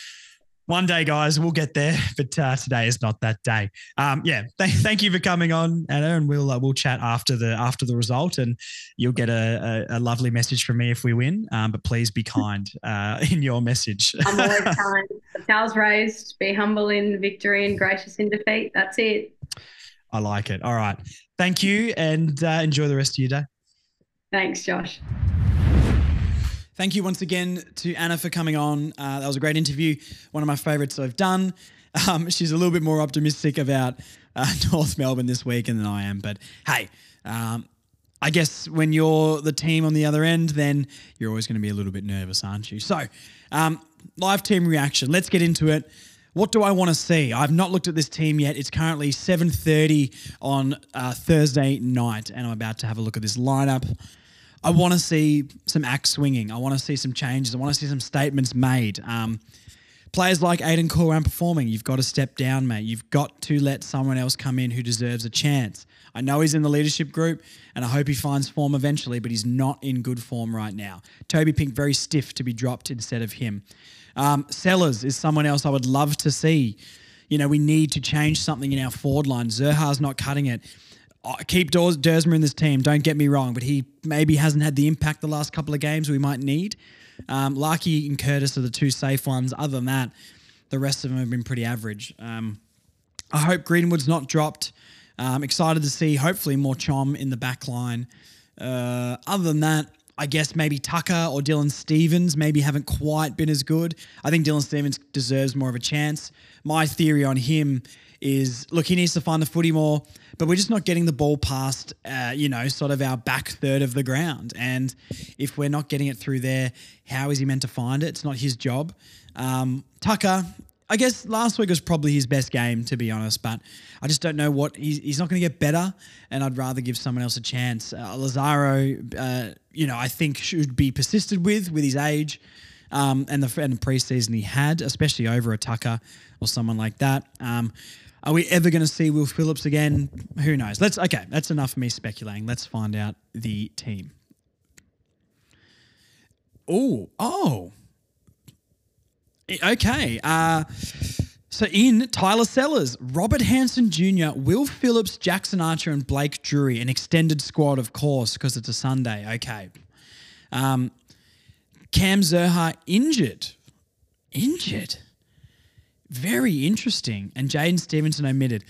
A: One day, guys, we'll get there, but uh, today is not that day. Um, yeah, th- thank you for coming on, Anna, and we'll uh, we'll chat after the after the result, and you'll get a, a, a lovely message from me if we win. Um, but please be kind uh, in your message.
B: I'm always kind. The towels raised, be humble in victory and gracious in defeat. That's it.
A: I like it. All right, thank you, and uh, enjoy the rest of your day.
B: Thanks, Josh.
A: Thank you once again to Anna for coming on. Uh, that was a great interview. One of my favourites I've done. Um, she's a little bit more optimistic about uh, North Melbourne this weekend than I am. But hey, um, I guess when you're the team on the other end, then you're always going to be a little bit nervous, aren't you? So, um, live team reaction. Let's get into it. What do I want to see? I've not looked at this team yet. It's currently seven thirty on uh, Thursday night, and I'm about to have a look at this lineup. I want to see some axe swinging. I want to see some changes. I want to see some statements made. Um, players like Aiden Corwan performing, you've got to step down, mate. You've got to let someone else come in who deserves a chance. I know he's in the leadership group, and I hope he finds form eventually, but he's not in good form right now. Toby Pink, very stiff to be dropped instead of him. Um, Sellers is someone else I would love to see. You know, we need to change something in our forward line. Zerha's not cutting it. I keep Dersma in this team, don't get me wrong, but he maybe hasn't had the impact the last couple of games we might need. Um, Larky and Curtis are the two safe ones. Other than that, the rest of them have been pretty average. Um, I hope Greenwood's not dropped. Um, excited to see, hopefully, more Chom in the back line. Uh, other than that, I guess maybe Tucker or Dylan Stevens maybe haven't quite been as good. I think Dylan Stevens deserves more of a chance. My theory on him is, look, he needs to find the footy more, but we're just not getting the ball past, uh, you know, sort of our back third of the ground. And if we're not getting it through there, how is he meant to find it? It's not his job. Um, Tucker, I guess last week was probably his best game, to be honest, but I just don't know what, he's, he's not going to get better, and I'd rather give someone else a chance. Uh, Lazaro, uh, you know, I think should be persisted with, with his age. Um, and the and the preseason he had, especially over a Tucker or someone like that. Um, are we ever going to see Will Phillips again? Who knows? Let's okay. That's enough of me speculating. Let's find out the team. Ooh, oh, okay. Uh, So in Tyler Sellers, Robert Hansen Junior, Will Phillips, Jackson Archer, and Blake Drury, an extended squad, of course, because it's a Sunday. Okay. Um, Cam Zurhaar injured. Injured. Very interesting. And Jaden Stevenson omitted.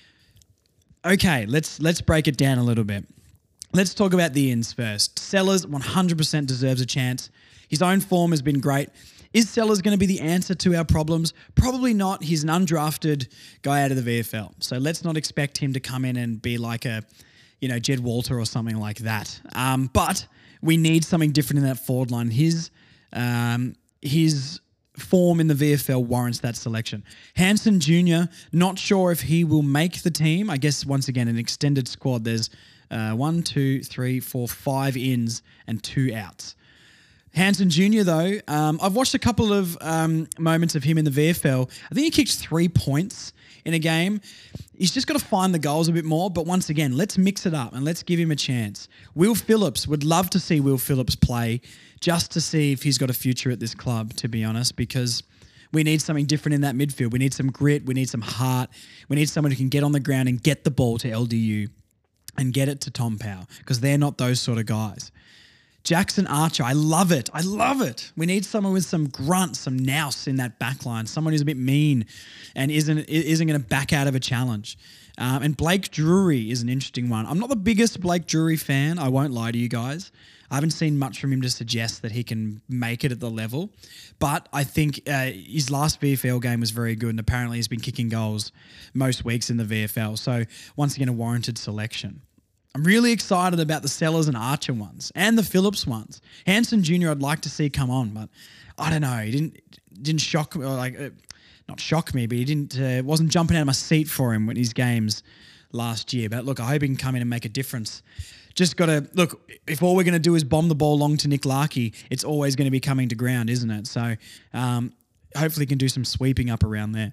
A: Okay, let's let's break it down a little bit. Let's talk about the ins first. Sellers one hundred percent deserves a chance. His own form has been great. Is Sellers going to be the answer to our problems? Probably not. He's an undrafted guy out of the V F L. So let's not expect him to come in and be like a, you know, Jed Walter or something like that. Um, but we need something different in that forward line. His, um, his form in the V F L warrants that selection. Hansen Junior, not sure if he will make the team. I guess, once again, an extended squad. There's uh, one, two, three, four, five ins and two outs. Hansen Junior, though, um, I've watched a couple of um, moments of him in the V F L. I think he kicked three points in a game. He's just got to find the goals a bit more. But once again, let's mix it up and let's give him a chance. Will Phillips, would love to see Will Phillips play just to see if he's got a future at this club, to be honest, because we need something different in that midfield. We need some grit. We need some heart. We need someone who can get on the ground and get the ball to L D U and get it to Tom Powell, because they're not those sort of guys. Jackson Archer, I love it. I love it. We need someone with some grunt, some nous in that back line, someone who's a bit mean and isn't isn't going to back out of a challenge. Um, and Blake Drury is an interesting one. I'm not the biggest Blake Drury fan. I won't lie to you guys. I haven't seen much from him to suggest that he can make it at the level. But I think uh, his last V F L game was very good, and apparently he's been kicking goals most weeks in the V F L. So once again, a warranted selection. I'm really excited about the Sellers and Archer ones and the Phillips ones. Hansen Junior I'd like to see come on, but I don't know. He didn't didn't shock me, or like uh, not shock me, but he didn't uh, wasn't jumping out of my seat for him in his games last year. But look, I hope he can come in and make a difference. Just got to look. If all we're going to do is bomb the ball long to Nick Larkey, it's always going to be coming to ground, isn't it? So um, hopefully, he can do some sweeping up around there.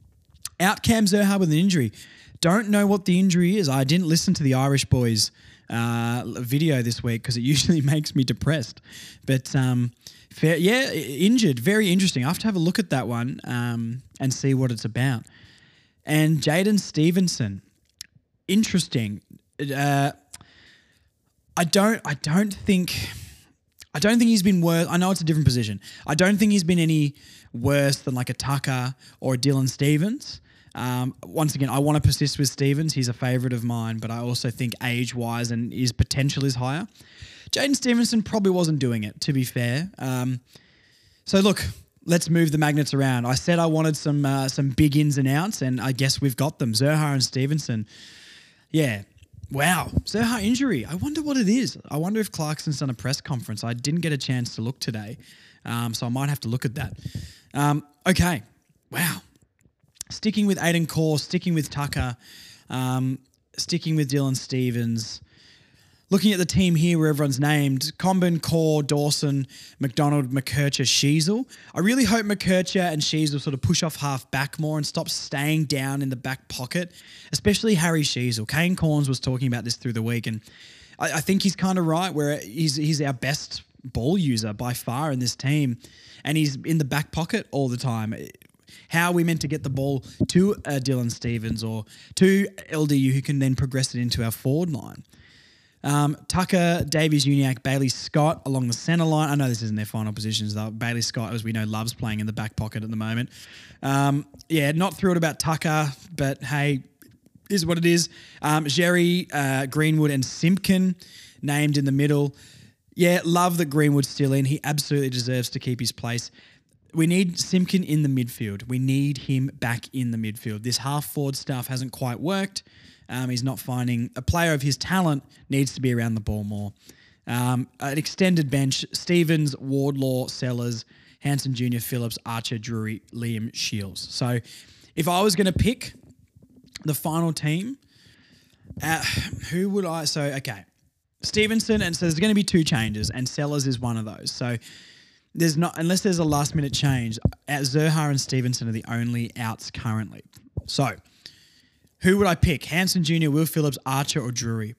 A: Out Cam Zurhaar with an injury. Don't know what the injury is. I didn't listen to the Irish Boys uh, video this week because it usually makes me depressed. But um, fair, yeah, injured. Very interesting. I have to have a look at that one um, and see what it's about. And Jaden Stevenson, interesting. Uh, I don't. I don't think. I don't think he's been worse. I know it's a different position. I don't think he's been any worse than like a Tucker or a Dylan Stevens. Um, once again, I want to persist with Stevens. He's a favourite of mine, but I also think age-wise and his potential is higher. Jaden Stevenson probably wasn't doing it, to be fair. Um, so look, let's move the magnets around. I said I wanted some uh, some big ins and outs, and I guess we've got them. Zurhaar and Stevenson. Yeah. Wow. Zurhaar injury. I wonder what it is. I wonder if Clarkson's done a press conference. I didn't get a chance to look today, um, so I might have to look at that. Um, okay. Wow. Sticking with Aiden Core, sticking with Tucker, um, sticking with Dylan Stevens. Looking at the team here where everyone's named, Comben, Core, Dawson, McDonald, McKercher, Sheasel. I really hope McKercher and Sheasel sort of push off half back more and stop staying down in the back pocket, especially Harry Sheasel. Kane Corns was talking about this through the week, and I, I think he's kind of right where he's, he's our best ball user by far in this team, and he's in the back pocket all the time. How are we meant to get the ball to uh, Dylan Stevens or to L D U who can then progress it into our forward line? Um, Tucker, Davies, Uniacke, Bailey Scott along the centre line. I know this isn't their final positions though. Bailey Scott, as we know, loves playing in the back pocket at the moment. Um, yeah, not thrilled about Tucker, but hey, is what it is. Um, Jerry, uh, Greenwood and Simpkin named in the middle. Yeah, love that Greenwood's still in. He absolutely deserves to keep his place. We need Simpkin in the midfield. We need him back in the midfield. This half-forward stuff hasn't quite worked. Um, he's not finding... A player of his talent needs to be around the ball more. Um, an extended bench, Stevens, Wardlaw, Sellers, Hansen Junior, Phillips, Archer, Drury, Liam, Shields. So if I was going to pick the final team, uh, who would I... So, okay. Stevenson, and so there's going to be two changes, and Sellers is one of those. So... There's not, unless there's a last minute change, Zurhaar and Stevenson are the only outs currently. So, who would I pick? Hansen Junior, Will Phillips, Archer, or Drury?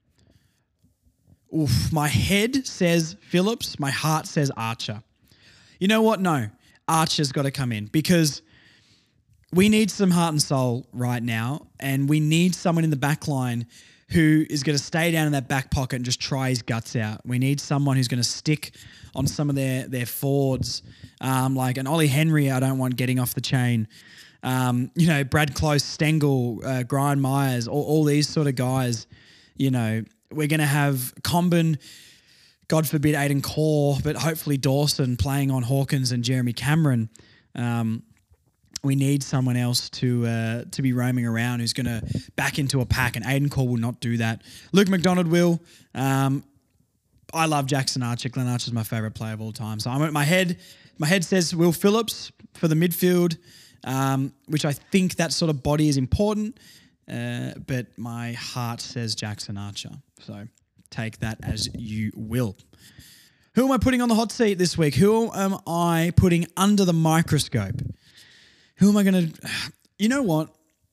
A: Oof, my head says Phillips, my heart says Archer. You know what? No, Archer's got to come in because we need some heart and soul right now, and we need someone in the back line who is going to stay down in that back pocket and just try his guts out. We need someone who's going to stick on some of their their forwards, um, like an Ollie Henry. I don't want getting off the chain. Um, you know, Brad Close, Stengel, uh, Brian Myers, all, all these sort of guys. You know, we're going to have Comben, God forbid Aiden Core, but hopefully Dawson playing on Hawkins and Jeremy Cameron. Um, we need someone else to uh, to be roaming around who's going to back into a pack, and Aiden Core will not do that. Luke McDonald will. Um, I love Jackson Archer. Glenn Archer's my favourite player of all time. So I'm at my head. My head says Will Phillips for the midfield, um, which I think that sort of body is important. Uh, but my heart says Jackson Archer. So take that as you will. Who am I putting on the hot seat this week? Who am I putting under the microscope? Who am I going to... You know what?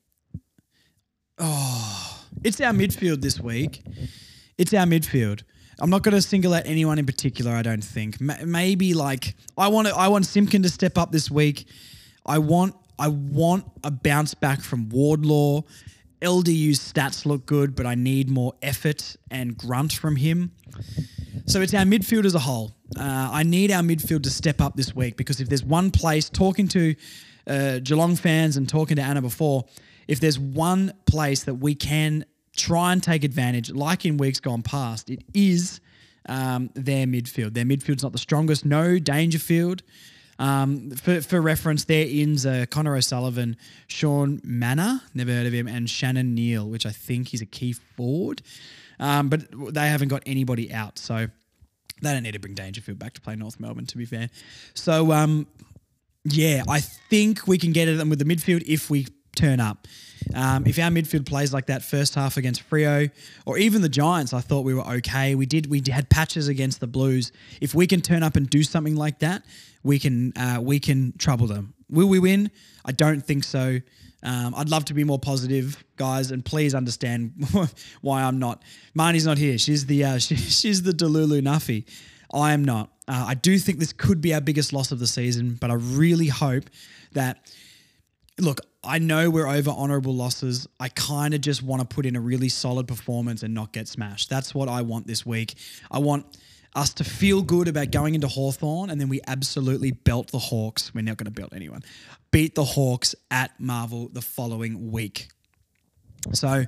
A: Oh, it's our midfield this week. It's our midfield. I'm not going to single out anyone in particular, I don't think. Maybe like... I want to, I want Simpkin to step up this week. I want I want a bounce back from Wardlaw. L D U's stats look good, but I need more effort and grunt from him. So it's our midfield as a whole. Uh, I need our midfield to step up this week, because if there's one place, talking to uh, Geelong fans and talking to Anna before, if there's one place that we can try and take advantage, like in weeks gone past, it is um, their midfield. Their midfield's not the strongest. No Dangerfield. Um, for, for reference, their ins are Connor O'Sullivan, Sean Manor, never heard of him, and Shannon Neal, which I think he's a key forward. Um, but they haven't got anybody out, so they don't need to bring Dangerfield back to play North Melbourne, to be fair. So, um, yeah, I think we can get at them with the midfield if we turn up. Um, if our midfield plays like that first half against Freo, or even the Giants, I thought we were okay. We did we had patches against the Blues. If we can turn up and do something like that, we can uh, we can trouble them. Will we win? I don't think so. Um, I'd love to be more positive, guys, and please understand why I'm not. Marnie's not here. She's the uh, she, she's the Delulu Nuffy. I am not. Uh, I do think this could be our biggest loss of the season, but I really hope that. Look, I know we're over honourable losses. I kind of just want to put in a really solid performance and not get smashed. That's what I want this week. I want us to feel good about going into Hawthorn, and then we absolutely belt the Hawks. We're not going to belt anyone. Beat the Hawks at Marvel the following week. So,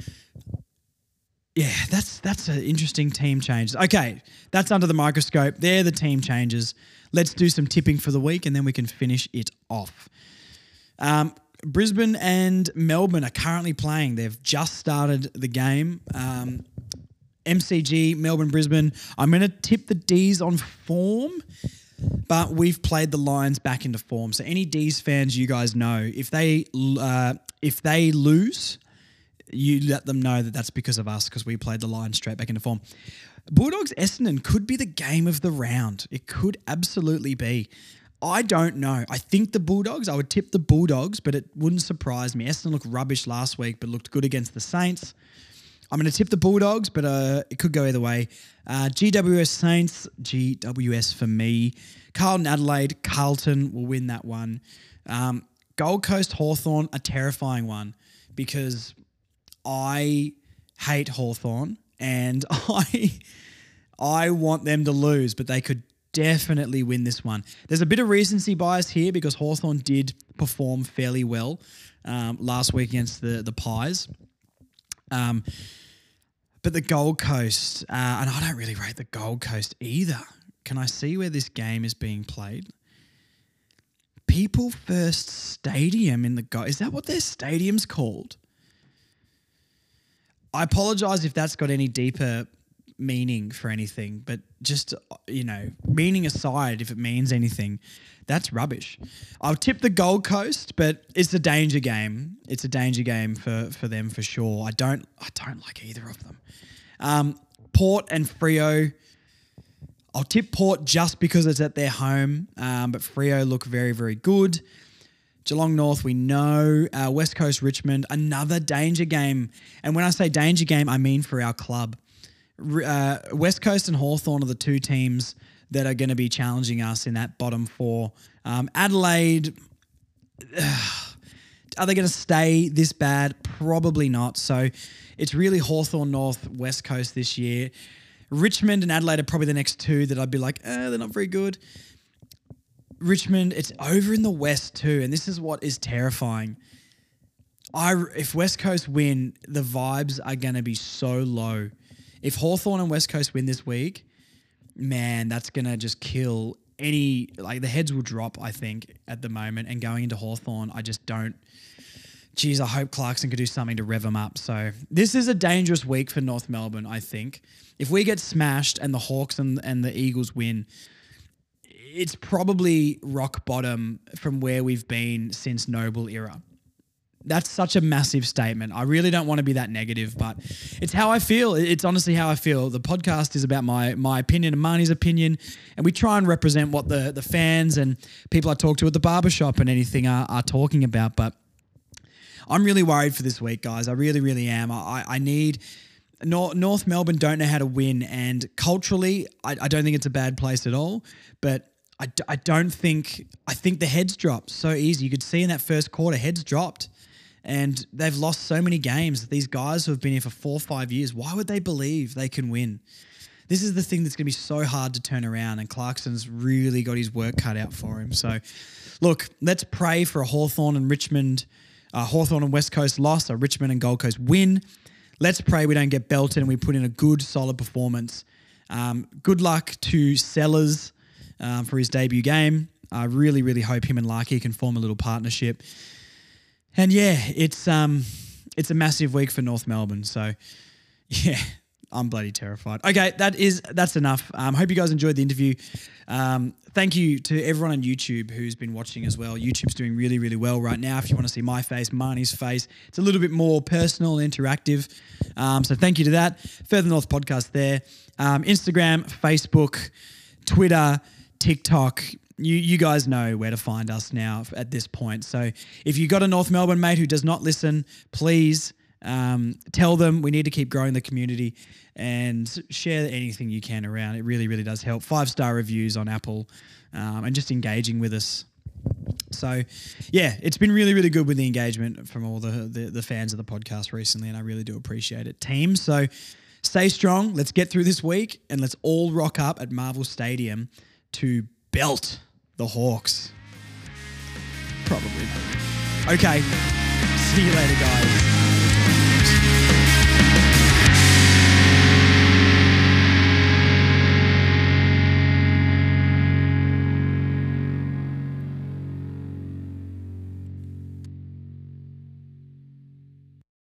A: yeah, that's that's an interesting team change. Okay, that's under the microscope. They're the team changes. Let's do some tipping for the week, and then we can finish it off. Um, Brisbane and Melbourne are currently playing. They've just started the game. Um, M C G, Melbourne, Brisbane. I'm going to tip the D's on form, but we've played the Lions back into form. So any D's fans, you guys know, if they uh, if they lose, you let them know that that's because of us, because we played the Lions straight back into form. Bulldogs Essendon could be the game of the round. It could absolutely be. I don't know. I think the Bulldogs, I would tip the Bulldogs, but it wouldn't surprise me. Essendon looked rubbish last week, but looked good against the Saints. I'm going to tip the Bulldogs, but uh, it could go either way. Uh, G W S Saints, G W S for me. Carlton Adelaide, Carlton will win that one. Um, Gold Coast Hawthorn, a terrifying one, because I hate Hawthorn and I I want them to lose, but they could definitely win this one. There's a bit of recency bias here because Hawthorn did perform fairly well um, last week against the, the Pies. Um, but the Gold Coast, uh, and I don't really rate the Gold Coast either. Can I see where this game is being played? People First Stadium in the Gold. Is that what their stadium's called? I apologise if that's got any deeper meaning for anything, but just, you know, meaning aside, if it means anything, that's rubbish. I'll tip the Gold Coast, but it's a danger game. It's a danger game for, for them for sure. I don't I don't like either of them. Um, Port and Freo. I'll tip Port just because it's at their home, um, but Freo look very, very good. Geelong North, we know. Uh, West Coast Richmond, another danger game. And when I say danger game, I mean for our club. Uh, West Coast and Hawthorn are the two teams that are going to be challenging us in that bottom four. Um, Adelaide, uh, Are they going to stay this bad? Probably not. So it's really Hawthorn North, West Coast this year. Richmond and Adelaide are probably the next two that I'd be like, eh, they're not very good. Richmond, it's over in the West too, and this is what is terrifying. I if West Coast win, the vibes are going to be so low. If Hawthorn and West Coast win this week, man, that's going to just kill any, like the heads will drop, I think, at the moment. And going into Hawthorn, I just don't, geez, I hope Clarkson could do something to rev them up. So this is a dangerous week for North Melbourne, I think. If we get smashed and the Hawks and, and the Eagles win, it's probably rock bottom from where we've been since Noble era. That's such a massive statement. I really don't want to be that negative, but it's how I feel. It's honestly how I feel. The podcast is about my my opinion and Marnie's opinion, and we try and represent what the, the fans and people I talk to at the barbershop and anything are, are talking about. But I'm really worried for this week, guys. I really, really am. I, I need... North, North Melbourne don't know how to win, and culturally, I, I don't think it's a bad place at all, but I, I don't think... I think the heads dropped so easy. You could see in that first quarter, heads dropped. And they've lost so many games. These guys who have been here for four or five years, why would they believe they can win? This is the thing that's going to be so hard to turn around, and Clarkson's really got his work cut out for him. So, look, let's pray for a Hawthorn and Richmond, uh, Hawthorn and West Coast loss, a Richmond and Gold Coast win. Let's pray we don't get belted and we put in a good, solid performance. Um, good luck to Sellers um, for his debut game. I really, really hope him and Larky can form a little partnership. And yeah, it's um, it's a massive week for North Melbourne. So yeah, I'm bloody terrified. Okay, that is that's enough. Um, hope you guys enjoyed the interview. Um, thank you to everyone on YouTube who's been watching as well. YouTube's doing really, really well right now. If you want to see my face, Marnie's face, it's a little bit more personal and interactive. Um, so thank you to that. Further North Podcast there. Um, Instagram, Facebook, Twitter, TikTok. You you guys know where to find us now at this point. So if you got a North Melbourne mate who does not listen, please um, tell them we need to keep growing the community and share anything you can around. It really, really does help. Five-star reviews on Apple um, and just engaging with us. So, yeah, it's been really, really good with the engagement from all the, the, the fans of the podcast recently, and I really do appreciate it, team. So stay strong. Let's get through this week, and let's all rock up at Marvel Stadium to belt the Hawks. Probably. Okay. See you later, guys.